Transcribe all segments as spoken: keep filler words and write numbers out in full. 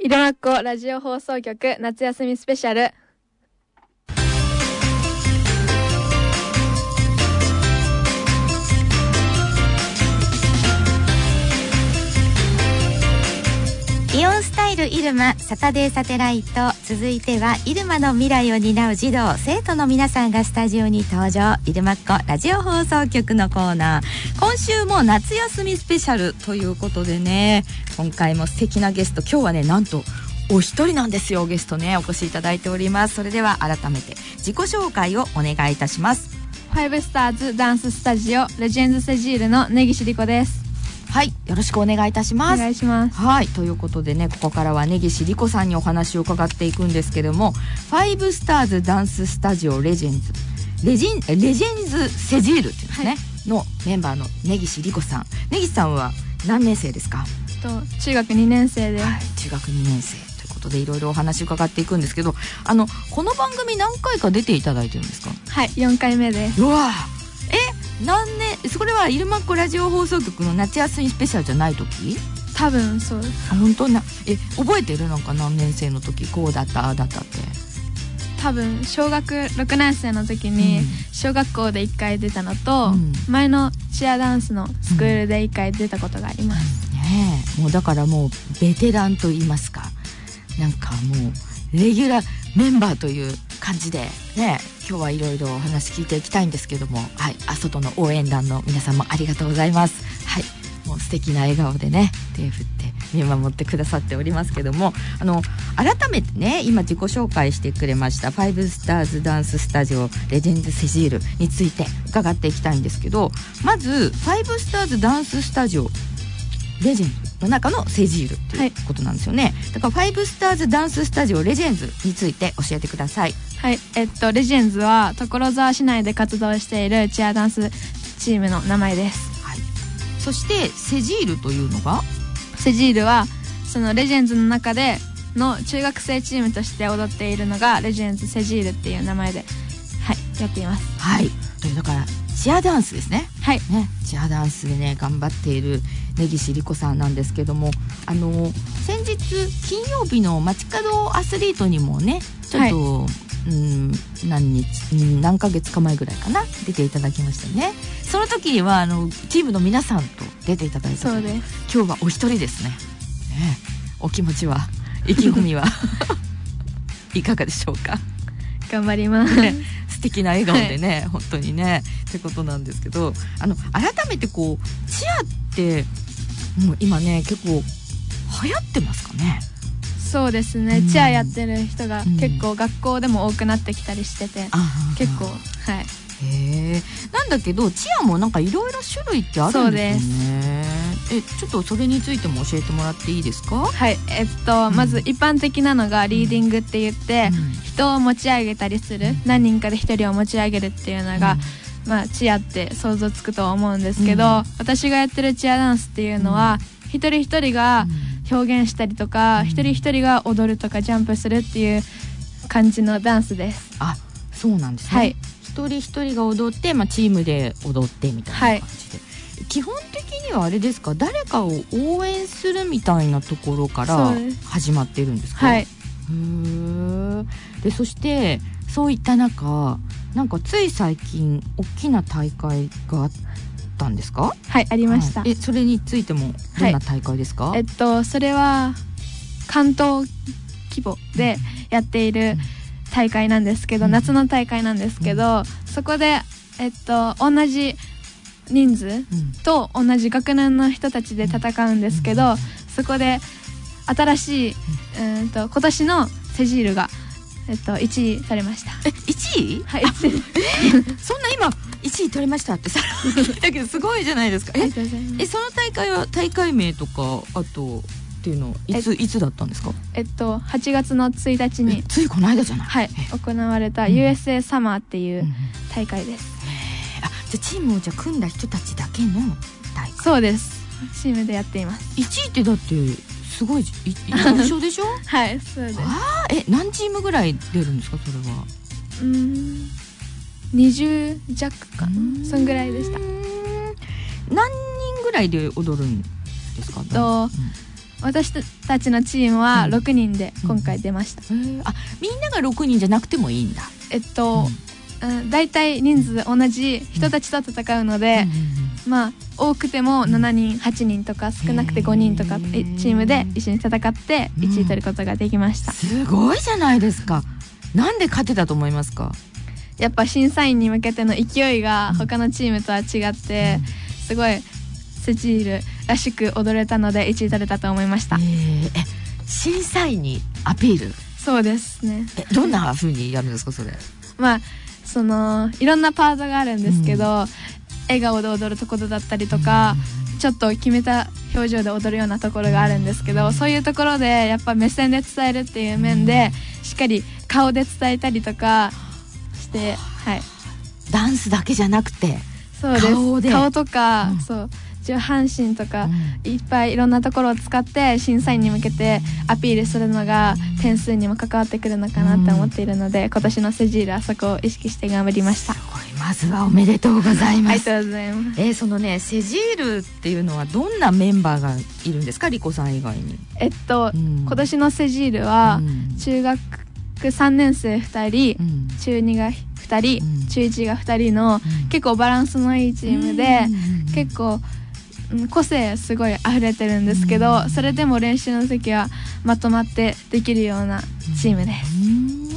昼間っ子ラジオ放送局夏休みスペシャル。 イオンスタイルイルマサタデーサテライト。続いてはイルマの未来を担う児童生徒の皆さんがスタジオに登場。イルマっ子ラジオ放送局のコーナー、今週も夏休みスペシャルということでね、今回も素敵なゲスト、今日はねなんとお一人なんですよ。ゲストねお越しいただいております。それでは改めて自己紹介をお願いいたします。 ファイブスターズダンススタジオレジェンズセジールの根岸理子です。 はい、よろしくお願いいたします。 お願いします。 はい、ということでね、ここからは根岸理子さんにお話を伺っていくんですけども、ファイブスターズダンススタジオレジェンズレジンレジェンズセジールっていうんですね、はい、のメンバーの根岸理子さん。根岸さんは何年生ですか？ と中学にねん生です。 はい、中学にねん生ということでいろいろお話伺っていくんですけど、あのこの番組何回か出ていただいてるんですか？ はい、よんかいめです。 うわえ何年、それはイルマっ子ラジオ放送局の夏休みスペシャルじゃない時？ 多分そうです。 本当な、え覚えてる？なんか何年生の時こうだったああだったって。 多分小学ろくねん生の時に小学校でいっかい出たのと、うん、前のチアダンスのスクールでいっかい出たことがあります、 うん、ねえ、もうだからもうベテランと言いますか、なんかもうレギュラーメンバーという感じでね、今日はいろいろお話聞いていきたいんですけども、はい、あ外の応援団の皆さんもありがとうございます。はい、もう素敵な笑顔でね手振って見守ってくださっておりますけども、あの改めてね今自己紹介してくれましたファイブスターズダンススタジオレジェンズセジールについて伺っていきたいんですけど、まずファイブスターズダンススタジオレジェンズの中のセジールということなんですよね、はい、だからファイブスターズダンススタジオレジェンズについて教えてください。 はい、えっとレジェンズは所沢市内で活動しているチアダンスチームの名前です、 はい、そしてセジールというのが、 セジールはそのレジェンズの中での中学生チームとして踊っているのがレジェンズセジールっていう名前で、はい、やっています。 はい、だからチアダンスですね。 はいね、チアダンスでね頑張っている根岸理子さんなんですけども、あの先日金曜日の街角アスリートにもねちょっと、はい、うん何日何ヶ月か前ぐらいかな出ていただきましたね。その時にはあのチームの皆さんと出ていただいた。 そうです。 今日はお一人ですね。ね、お気持ちは意気込みはいかがでしょうか？ 頑張ります、 ね、素敵な笑顔でね、はい、本当にねってことなんですけど、あの改めてこうチアってもう今ね結構流行ってますかね？ そうですね、うん、チアやってる人が結構学校でも多くなってきたりしてて、うん、結構はい。 へえ、なんだけどチアもなんかいろいろ種類ってあるんですよね。えちょっとそれについても教えてもらっていいですか？ はい、えっと、うん、まず一般的なのがリーディングって言って、うん、人を持ち上げたりする、うん、何人かで一人を持ち上げるっていうのが、うん、まあチアって想像つくと思うんですけど、うん、私がやってるチアダンスっていうのは、うん、一人一人が表現したりとか、うん、一人一人が踊るとかジャンプするっていう感じのダンスです。 あ、そうなんですね。はい、一人一人が踊って、まあ、チームで踊ってみたいな感じで、はい、基本的にはあれですか、誰かを応援するみたいなところから始まってるんですか？ はい。 へー。でそしてそういった中なんかつい最近大きな大会があったんですか？ はい、ありました、はい、 えそれについてもどんな大会ですか？ はい、えっとそれは関東規模でやっている、うん大会なんですけど、うん、夏の大会なんですけど、うん、そこで、えっと、同じ人数と同じ学年の人たちで戦うんですけど、うん、そこで新しい、うん、と今年のセジールが、えっと、いちい取れました。 えいちい？ はい、 えそんな今いちい取れましたってさだけどすごいじゃないですか。ええその大会は大会名とかあとっていうのいついつだったんですか？ えっとはちがつのついたちについこの間じゃない、 はい、行われた ユーエスエー サマーっていう大会です、 うんうん、あじゃあチームをじゃ組んだ人たちだけの大会？ そうです、チームでやっています。 いちいってだってすごい優勝でしょ？ はいそうです。 あえ何チームぐらい出るんですか？それはうーんにじゅう弱かな、そんぐらいでした。 何人ぐらいで踊るんですか？ と、うん私たちのチームはろくにんで今回出ました、 うん、あ、みんながろくにんじゃなくてもいいんだ。 えっと、うんうん、だいたい人数同じ人たちと戦うので、うん、まあ多くてもしちにんはちにんとか少なくてごにんとかチームで一緒に戦っていちい取ることができました、 うん、すごいじゃないですか。なんで勝てたと思いますか？ やっぱ審査員に向けての勢いが他のチームとは違って、うん、すごいセジールらしく踊れたのでいちい取れたと思いました。えー、え審査員にアピール？ そうですね。 えどんな風にやるんですかそれ？ まあそのいろんなパートがあるんですけど、うん、笑顔で踊るところだったりとか、うん、ちょっと決めた表情で踊るようなところがあるんですけど、そういうところでやっぱ目線で伝えるっていう面でしっかり顔で伝えたりとかして、はい、 ダンスだけじゃなくてそうです、 顔で顔とか、うん、そう上半身とか、うん、いっぱいいろんなところを使って審査員に向けてアピールするのが点数にも関わってくるのかなって思っているので、うん、今年のセジールはそこを意識して頑張りました。 すごい、まずはおめでとうございます。 ありがとうございます。 えー、そのねセジールっていうのはどんなメンバーがいるんですか、リコさん以外に？ えっと、うん、今年のセジールは中学さんねん生ふたり、うん、中にがふたり、うん、中いちがふたりの、うん、結構バランスのいいチームで、うん、結構個性すごい溢れてるんですけど、うん、それでも練習の時はまとまってできるようなチームです。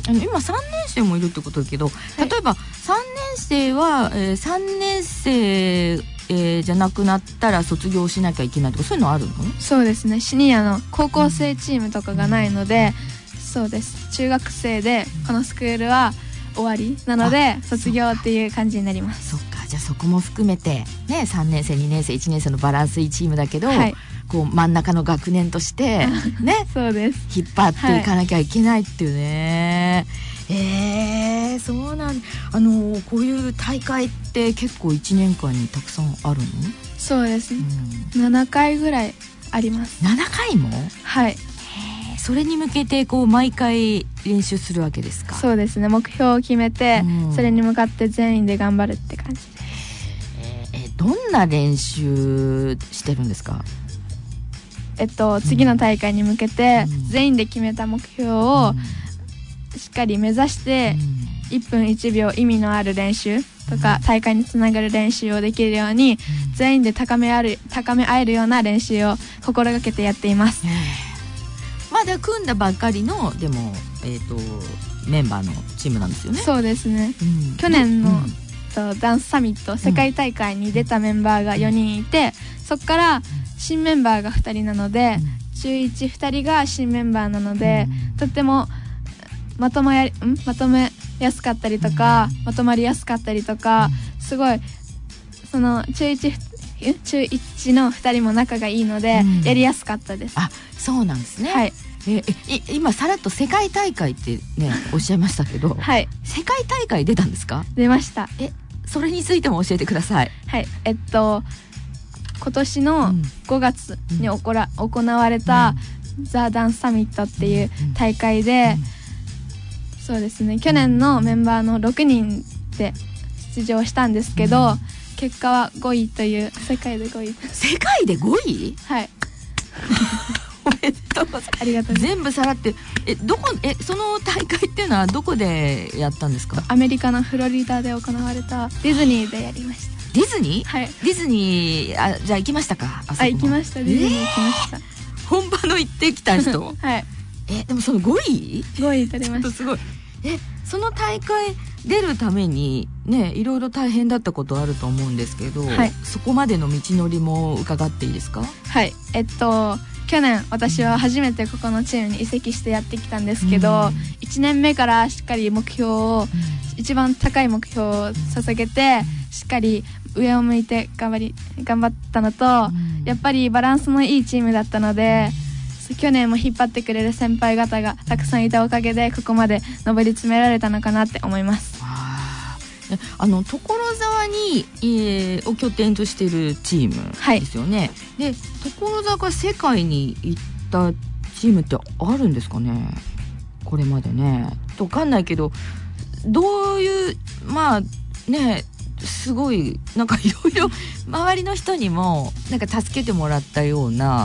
うん、今さんねん生もいるってことだけど、例えばさんねん生は、えー、さんねん生、えー、じゃなくなったら卒業しなきゃいけないとかそういうのあるの？ そうですね、シニアの高校生チームとかがないので、うん、そうです、中学生でこのスクールは終わりなので卒業っていう感じになります。 そっか、じゃあそこも含めて、ね、さんねん生にねん生いちねん生のバランスいいチームだけど、はい、こう真ん中の学年として、ね、 そうです引っ張っていかなきゃいけないっていうね、はい、えー、そうなんあのこういう大会って結構いちねんかんにたくさんあるの？ そうですね、うん、ななかいぐらいあります。 ななかいも？ はい。 それに向けてこう毎回練習するわけですか？ そうですね、目標を決めて、うん、それに向かって全員で頑張るって感じです。 えー、どんな練習してるんですか？ えっと、次の大会に向けて、うん、全員で決めた目標をしっかり目指して、うん、いっぷんいちびょう意味のある練習とか、うん、大会につながる練習をできるように、うん、全員で高めある、高め合えるような練習を心がけてやっています。 まだ組んだばっかりのでも、えーと、メンバーのチームなんですよね。 そうですね、うん、去年の、うん、とダンスサミット世界大会に出たメンバーがよにんいて、そこから新メンバーがふたりなので、うん、中いちふたりが新メンバーなので、うん、とってもまとまやんまとめやすかったりとか、うん、まとまりやすかったりとか、すごいその中いち中いちのふたりも仲がいいので、うん、やりやすかったです。 あ、そうなんですね。 はい。 ええ今さらっと世界大会ってねおっしゃいましたけど、 はい、 世界大会出たんですか？ 出ました。 えそれについても教えてください。 はい、えっと今年のごがつにおこら、うん、行われた、うん、ザ・ダンスサミットっていう大会で、うんうん、そうですね、去年のメンバーのろくにんで出場したんですけど、うん、結果はごいという世界でごい。 世界でごい？ はいおめでとうございます。 ありがとうございます。 全部さらってえどこえその大会っていうのはどこでやったんですか？ アメリカのフロリダで行われたディズニーでやりました。 ディズニー？ はい。 ディズニーあじゃあ行きましたか？ あ行きました。ディズニー行きました。えー、本場の行ってきた人。 はい。 えでもそのごい？ ごい取れました。 すごい。えその大会出るためにねいろいろ大変だったことあると思うんですけど、はい、そこまでの道のりも伺っていいですか？ はい。えっと。去年私は初めてここのチームに移籍してやってきたんですけど、うん、いちねんめからしっかり目標を、うん、一番高い目標を捧げて、うん、しっかり上を向いて頑張り頑張ったのと、うん、やっぱりバランスのいいチームだったので、去年も引っ張ってくれる先輩方がたくさんいたおかげでここまで上り詰められたのかなって思います。 あの所沢に、えー、を拠点としているチームですよね、はい、で所沢が世界に行ったチームってあるんですかねこれまでね。分かんないけどどういうまあねすごいなんかいろいろ周りの人にもなんか助けてもらったような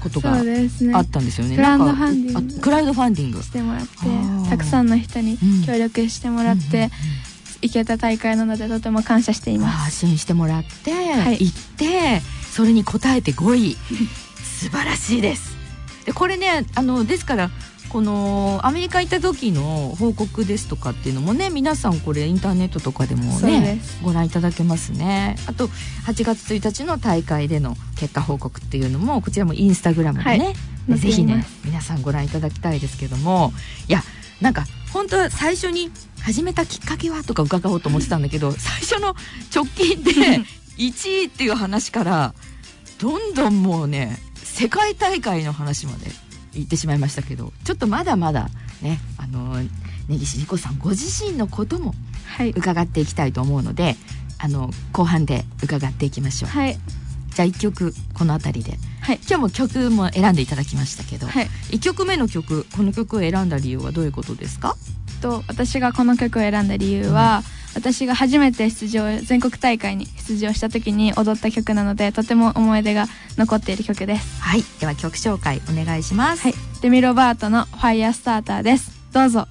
ことがそうですね、 あったんですよね。 クラウドファンディングあクラウドファンディングしてもらって、 あーたくさんの人に協力してもらって、 うんうんうん行けた大会なのでとても感謝しています。 発信してもらって、 はい、 行ってそれに応えてごい素晴らしいです。でこれねあのですからこのアメリカ行った時の報告ですとかっていうのもね皆さんこれインターネットとかでもねご覧いただけますね。あとはちがつついたちの大会での結果報告っていうのもこちらもインスタグラムでね、はい、ぜひね皆さんご覧いただきたいですけども、いやなんか本当は最初に始めたきっかけはとか伺おうと思ってたんだけど最初の直近でいちいっていう話からどんどんもうね世界大会の話まで行ってしまいましたけど、ちょっとまだまだねあの根岸莉子さんご自身のことも伺っていきたいと思うので、はい、あの後半で伺っていきましょう。はい、じゃあいっきょくこのあたりで、はい、今日も曲も選んでいただきましたけど、はい、いっきょくめの曲この曲を選んだ理由はどういうことですか？ と私がこの曲を選んだ理由は、うん、私が初めて出場全国大会に出場した時に踊った曲なのでとても思い出が残っている曲です。 はい、では曲紹介お願いします。 はい、デミロバートのファイヤースターターです。どうぞ。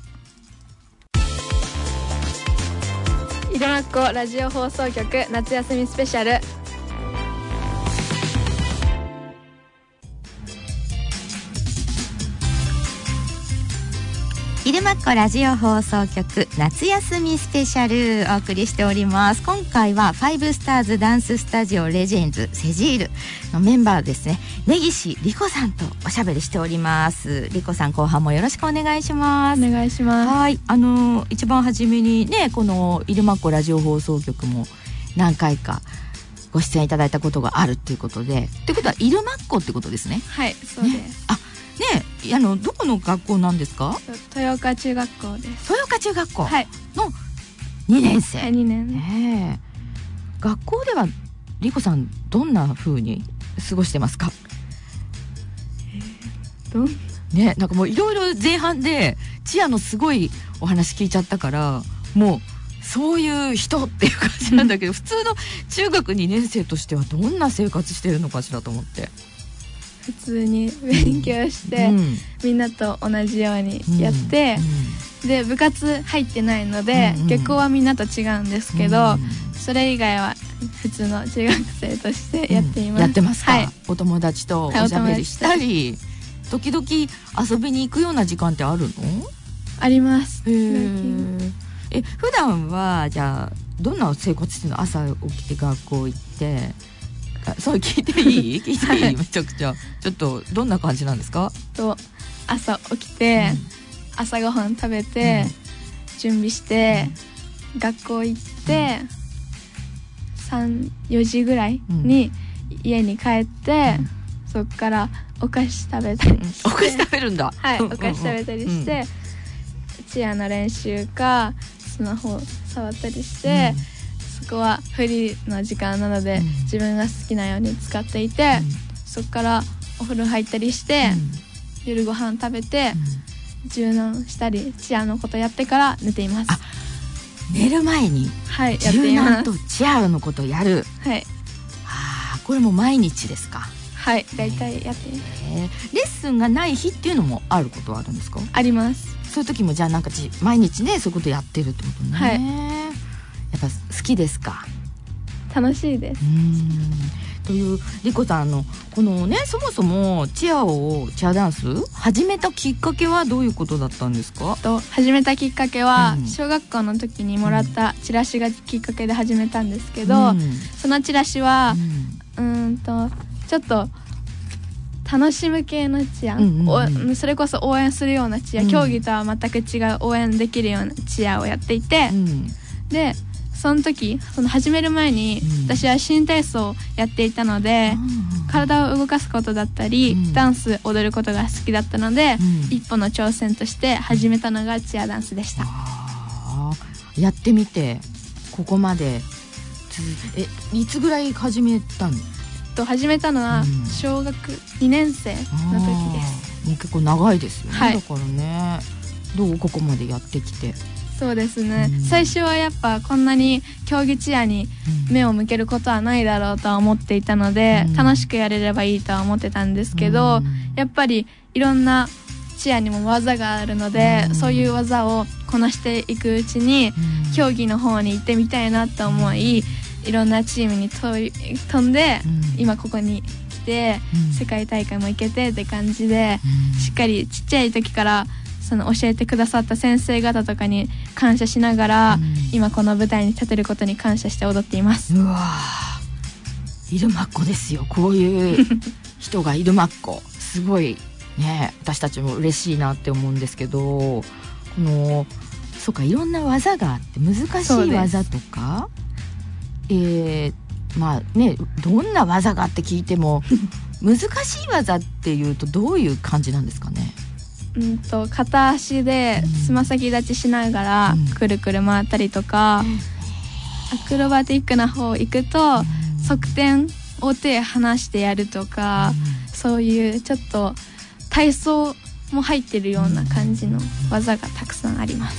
入間っ子ラジオ放送局夏休みスペシャル。 入間っ子ラジオ放送局夏休みスペシャルお送りしております。今回はファイブスターズダンススタジオレジェンズセジールのメンバーですね、根岸莉子さんとおしゃべりしております。莉子さん後半もよろしくお願いします。 お願いします。 はい、あの一番初めにねこの入間っ子ラジオ放送局も何回かご出演いただいたことがあるっていうことで、ってことは入間っ子ってことですね。 はい、そうです、ね、 あね、あのどこの学校なんですか？ 豊岡中学校です。 豊岡中学校のはいにねん生、 はい、にねん、 ね、学校では莉子さんどんな風に過ごしてますか？ えー、どんね、なんかもういろいろ前半でチアのすごいお話聞いちゃったからもうそういう人っていう感じなんだけど普通の中学にねん生としてはどんな生活してるのかしらと思って。 普通に勉強して、うん、みんなと同じようにやって、うん、で部活入ってないので、うん、下校はみんなと違うんですけど、うん、それ以外は普通の中学生としてやっています、うん、 やってますか、 はい、 お友達とおしゃべりしたり、はい、時々遊びに行くような時間ってあるの？ あります。 へー、え普段はじゃあどんな生活してるの？朝起きて学校行ってそう聞いていい？聞いていい？はい、めちゃくちゃちょっとどんな感じなんですか？ と朝起きて、うん、朝ごはん食べて、うん、準備して、うん、学校行って、うん、さん、よじぐらいに家に帰って、うん、そっからお菓子食べたりして、 お菓子食べるんだ。 はい、お菓子食べたりして、うん、チアの練習かスマホ触ったりして、うんそこはフリーの時間なので、うん、自分が好きなように使っていて、うん、そこからお風呂入ったりして、うん、夜ご飯食べて、うん、柔軟したりチアのことやってから寝ています。 あ、寝る前に、 はい、 柔軟とチアのことやる。 はい。 あ、これも毎日ですか？ はい、だいたいやっています。 レッスンがない日っていうのもあることはあるんですか？ あります。 そういう時もじゃあなんか毎日ねそういうことやってるってことね。 はい。 やっぱ好きですか？ 楽しいです。 うーんという莉子さんのこのねそもそもチアをチアダンス始めたきっかけはどういうことだったんですか？ と始めたきっかけは、うん、小学校の時にもらったチラシがきっかけで始めたんですけど、うん、そのチラシは、うん、うーんとちょっと楽しむ系のチア、うんうんうん、それこそ応援するようなチア、うん、競技とは全く違う応援できるようなチアをやっていて、うん、でその時その始める前に、うん、私は新体操をやっていたので、うん、体を動かすことだったり、うん、ダンス踊ることが好きだったので、うん、一歩の挑戦として始めたのがチアダンスでした。 あ、やってみてここまでえいつぐらい始めたの？ と始めたのは小学にねん生の時です。 もう結構長いですよね、 はい、 だからねどうここまでやってきて。 そうですね、 うん、 最初はやっぱこんなに競技チアに目を向けることはないだろうとは思っていたので、うん、楽しくやれればいいとは思ってたんですけど、うん、やっぱりいろんなチアにも技があるので、うん、そういう技をこなしていくうちに、うん、競技の方に行ってみたいなと思い、いろんなチームに飛んで、うん、今ここに来て、うん、世界大会も行けてって感じで、うん、しっかりちっちゃい時からその教えてくださった先生方とかに感謝しながら、うん、今この舞台に立てることに感謝して踊っています。 うわー、イルマッコですよ。こういう人がイルマッコすごいね、私たちも嬉しいなって思うんですけど、このそうか、いろんな技があって難しい技とか、えー、まあね、どんな技がって聞いても難しい技っていうとどういう感じなんですかね。 うんと片足でつま先立ちしながらくるくる回ったりとか、うん、アクロバティックな方行くと、うん、側転を手離してやるとか、うん、そういうちょっと体操も入ってるような感じの技がたくさんあります。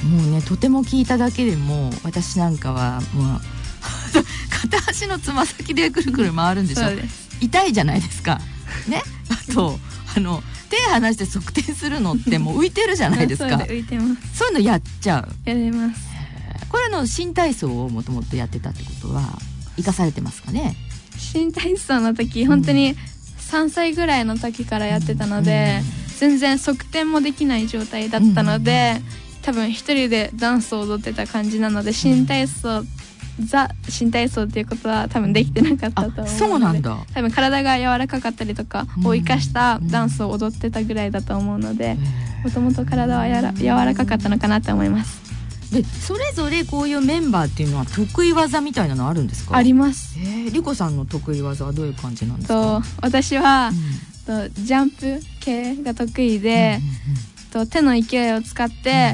もうね、とても聞いただけでも私なんかはもう片足のつま先でくるくる回るんでしょ。痛いじゃないですかね。あとあの手離して側転するのってもう浮いてるじゃないですか。 そうで浮いてます。 そういうのやっちゃう。 やれます。 これの新体操をもともとやってたってことは生かされてますかね。 新体操の時本当にさんさいぐらいの時からやってたので、うん、全然側転もできない状態だったので、うん、多分一人でダンスを踊ってた感じなので、新体操、うん、ザ新体操っていうことは多分できてなかったと思うので、 そうなんだ。 多分体が柔らかかったりとかを生かしたダンスを踊ってたぐらいだと思うので、もともと体はやら柔らかかったのかなと思います。 でそれぞれこういうメンバーっていうのは得意技みたいなのあるんですか。 あります。 えー、リコさんの得意技はどういう感じなんですか。 と私は、うん、とジャンプ系が得意で、うんうんうん、と手の勢いを使って、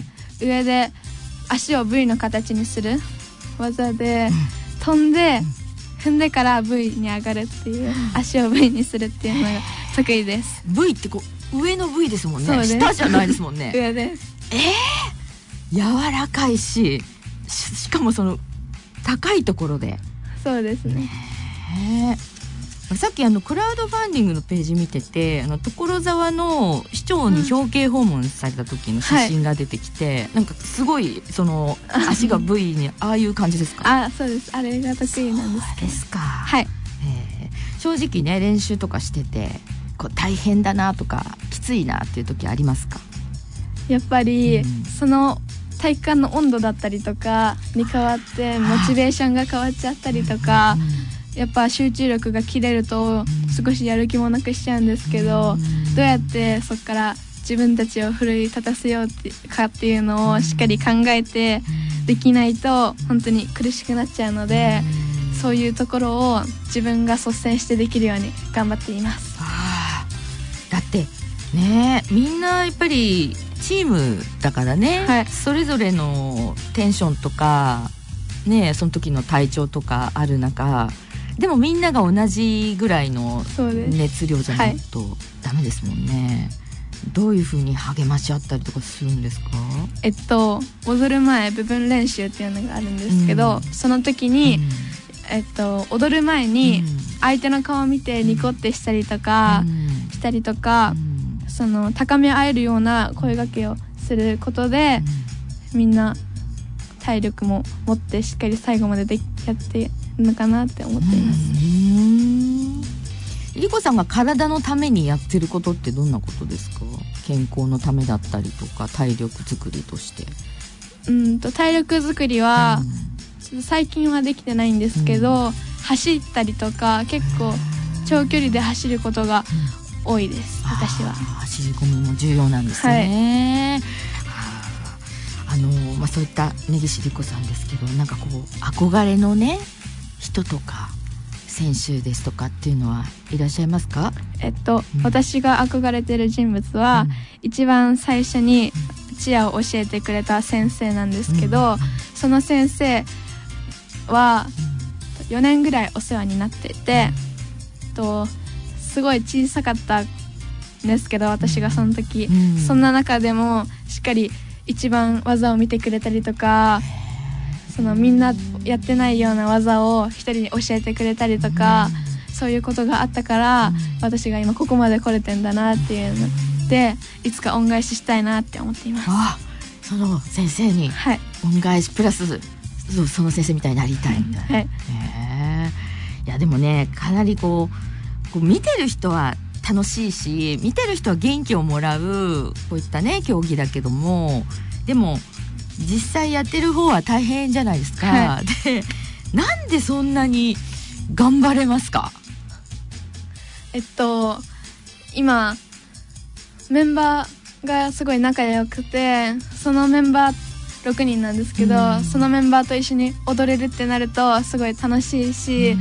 うん、上で足を V の形にする技で、うん、飛んで、うん、踏んでから V に上がるっていう、うん、足を V にするっていうのが得意です。 V ってこう上の V ですもんね。下じゃないですもんね。 上です。 えー柔らかいし、し, しかもその高いところで。 そうですね。 ねさっきあのクラウドファンディングのページ見てて、あの所沢の市長に表敬訪問された時の写真が出てきて、うん、なんかすごいその足が V にああいう感じですか。 あ、そうです。あれが得意なんですけど。 ですか。 はい。 えー、正直ね練習とかしててこう大変だなとかきついなっていう時ありますか。 やっぱり、うん、その体育館の温度だったりとかに変わってモチベーションが変わっちゃったりとか、やっぱ集中力が切れると少しやる気もなくしちゃうんですけど、どうやってそこから自分たちを奮い立たせようってかっていうのをしっかり考えてできないと本当に苦しくなっちゃうので、そういうところを自分が率先してできるように頑張っています。 あだってね、みんなやっぱりチームだからね、はい、それぞれのテンションとかね、その時の体調とかある中でもみんなが同じぐらいの熱量じゃないとダメですもんね。どういう風に励まし合ったりとかするんですか。 えっと踊る前部分練習っていうのがあるんですけど、うん、その時に、うんえっと、踊る前に相手の顔を見てニコってしたりとか、うん、したりとか、うん、その高め合えるような声掛けをすることで、うん、みんな体力も持ってしっかり最後まででやってるのかなって思っています。うーん、リコさんが体のためにやってることってどんなことですか。健康のためだったりとか体力作りとして。 うんと体力作りは、うん、最近はできてないんですけど、うん、走ったりとか結構長距離で走ることが多いです、うん、私は。 走り込みも重要なんですね、はい、あのまあ、そういった根岸理子さんですけど、なんかこう憧れのね人とか選手ですとかっていうのはいらっしゃいますか。 えっと、うん、私が憧れてる人物は、うん、一番最初にチアを教えてくれた先生なんですけど、うん、その先生はよねんぐらいお世話になっていて、とすごい小さかったんですけど私がその時、うん、そんな中でもしっかり一番技を見てくれたりとか、そのみんなやってないような技を一人に教えてくれたりとか、そういうことがあったから、私が今ここまで来れてんだなっていうので、いつか恩返ししたいなって思っています。 あ、その先生に恩返しプラス、はい、そ, その先生みたいになりたいみたいな、はい、えー、いやでもね、かなりこう、こう見てる人は楽しいし、見てる人は元気をもらうこういったね競技だけども、でも実際やってる方は大変じゃないですか、はい、でなんでそんなに頑張れますか？ えっと今メンバーがすごい仲良くて、そのメンバーろくにんなんですけど、うん、そのメンバーと一緒に踊れるってなるとすごい楽しいし、うん、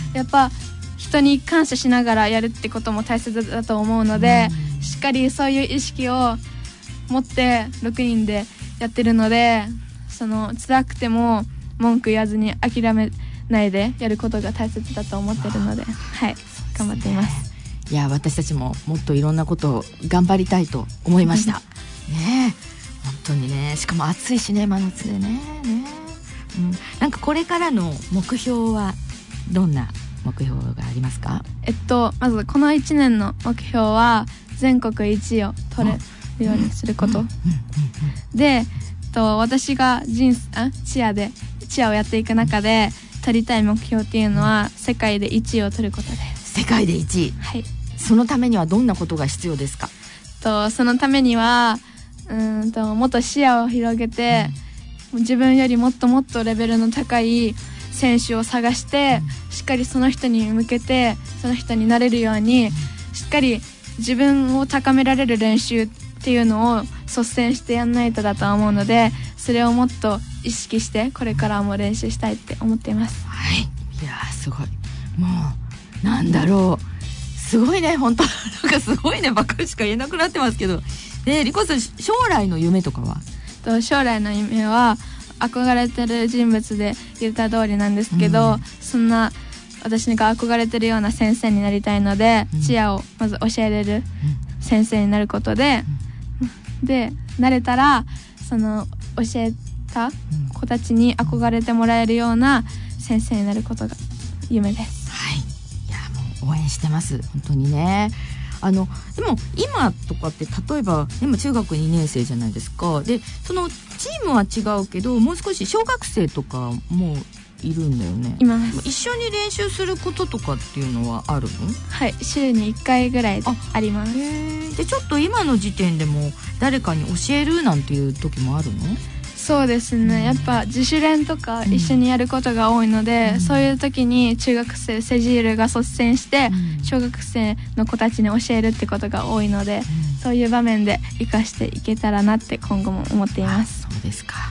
やっぱ人に感謝しながらやるってことも大切だと思うので、うん、しっかりそういう意識を持ってろくにんでやってるので、その辛くても文句言わずに諦めないでやることが大切だと思ってるので、はい、頑張っています。 いや、私たちももっといろんなことを頑張りたいと思いましたね。本当にね、しかも暑いしね、真夏でね、ね、うん、なんかこれからの目標はどんな目標がありますか？ えっとまずこのいちねんの目標は全国いちいを取れるようにすること、で、えっと、私が人あチアでチアをやっていく中で取りたい目標っていうのは世界でいちいを取ることです。 世界でいちい、 はい。 そのためにはどんなことが必要ですか？ とそのためにはうーんともっと視野を広げて、うん、自分よりもっともっとレベルの高い選手を探して、うん、しっかりその人に向けてその人になれるように、うん、しっかり自分を高められる練習っていうのを率先してやんないとだと思うので、それをもっと意識してこれからも練習したいって思っています。 はい、いやすごい、もうなんだろう、すごいね、本当なんかすごいねばっかりしか言えなくなってますけど、でリコさん将来の夢とかは？ と将来の夢は憧れてる人物で言った通りなんですけど、うん、そんな私が憧れてるような先生になりたいので、うん、チアをまず教えれる先生になることで、うん、でなれたらその教えた子たちに憧れてもらえるような先生になることが夢です。 はい、いやもう応援してます、本当にね。あのでも今とかって例えば今中学にねん生じゃないですか。でそのチームは違うけどもう少し小学生とかもいるんだよね。 います。 一緒に練習することとかっていうのはあるの？ はい、週にいっかいぐらい あ, あります。 へでちょっと今の時点でも誰かに教えるなんていう時もあるの？ そうですね、うん、やっぱ自主練とか一緒にやることが多いので、うん、そういう時に中学生セジールが率先して小学生の子たちに教えるってことが多いので、うん、そういう場面で活かしていけたらなって今後も思っています。 そうですか、はい、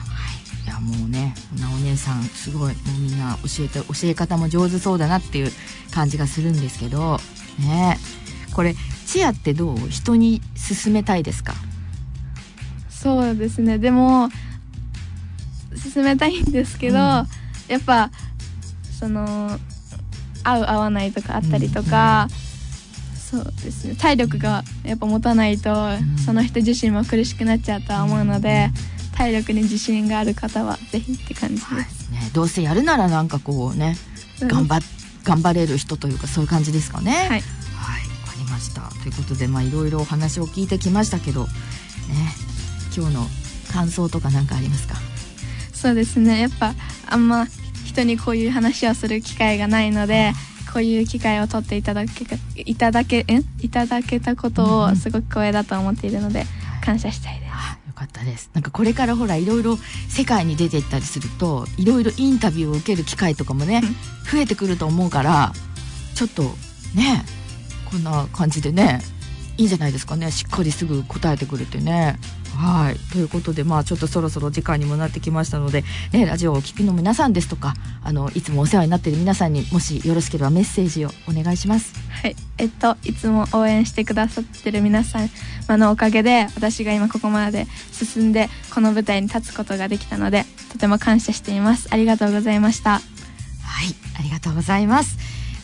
いやもうね、なお姉さんすごい、もうみんな教えて教え方も上手そうだなっていう感じがするんですけどね。これチアってどう？人に勧めたいですか？ そうですね、でも進めたいんですけど、うん、やっぱその合う合わないとかあったりとか、うんうん、そうですね、体力がやっぱ持たないと、うん、その人自身も苦しくなっちゃうとは思うので、うん、体力に自信がある方はぜひって感じです、はいね、どうせやるならなんかこうね、頑張頑張れる人というかそういう感じですかね。はい、はい、わかりました。ということでまあいろいろお話を聞いてきましたけどね、今日の感想とか何かありますか？ そうですね、やっぱあんま人にこういう話をする機会がないので、こういう機会を取っていただけいただけえいただけたことをすごく光栄だと思っているので、感謝したいです。 あ、よかったです。なんかこれからほらいろいろ世界に出ていったりするといろいろインタビューを受ける機会とかもね増えてくると思うから、ちょっとねこんな感じでねいいんじゃないですかね。しっかりすぐ答えてくれてね。はい、ということでまあちょっとそろそろ時間にもなってきましたので、ね、ラジオをお聞きの皆さんですとか、あのいつもお世話になっている皆さんにもしよろしければメッセージをお願いします。 はい、えっといつも応援してくださってる皆さんのおかげで私が今ここまで進んでこの舞台に立つことができたので、とても感謝しています。ありがとうございました。 はい、ありがとうございます。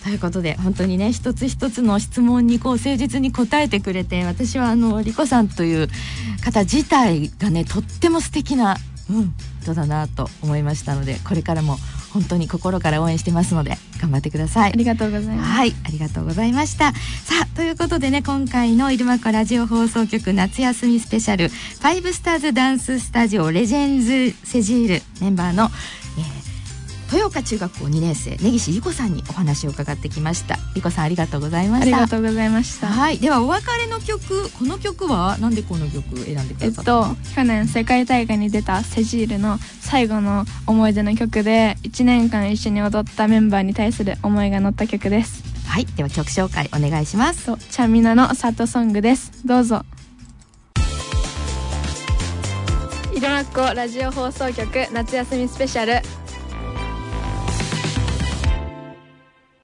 ということで本当にね一つ一つの質問にこう誠実に答えてくれて、私はあのリコさんという方自体がねとっても素敵な、うん、人だなと思いましたので、これからも本当に心から応援してますので頑張ってください。 ありがとうございます。 はい、ありがとうございました。さあということでね、今回の入間子ラジオ放送局夏休みスペシャルファイブスターズダンススタジオレジェンズセジールメンバーの、えー豊岡中学校にねん生根岸理子さんにお話を伺ってきました。理子さんありがとうございました。 ありがとうございました。 はい、ではお別れの曲、この曲はなんでこの曲選んでくださったの？ えっと去年世界大会に出たセジールの最後の思い出の曲で、いちねんかん一緒に踊ったメンバーに対する思いが乗った曲です。 はい、では曲紹介お願いします。 とちゃんみなのサッドソングです。どうぞ。入間っ子ラジオ放送局夏休みスペシャル